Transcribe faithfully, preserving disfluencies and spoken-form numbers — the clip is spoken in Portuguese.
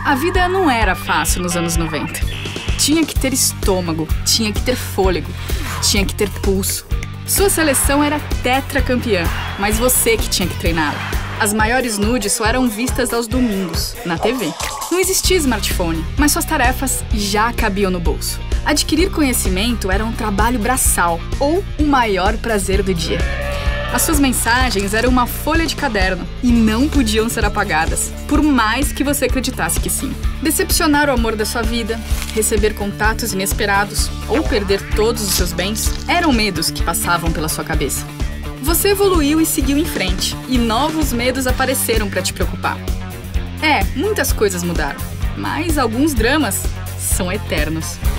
A vida não era fácil nos anos noventa. Tinha que ter estômago, tinha que ter fôlego, tinha que ter pulso. Sua seleção era tetracampeã, mas você que tinha que treiná-la. As maiores nudes só eram vistas aos domingos, na T V. Não existia smartphone, mas suas tarefas já cabiam no bolso. Adquirir conhecimento era um trabalho braçal, ou o maior prazer do dia. As suas mensagens eram uma folha de caderno e não podiam ser apagadas, por mais que você acreditasse que sim. Decepcionar o amor da sua vida, receber contatos inesperados ou perder todos os seus bens eram medos que passavam pela sua cabeça. Você evoluiu e seguiu em frente, e novos medos apareceram para te preocupar. É, muitas coisas mudaram, mas alguns dramas são eternos.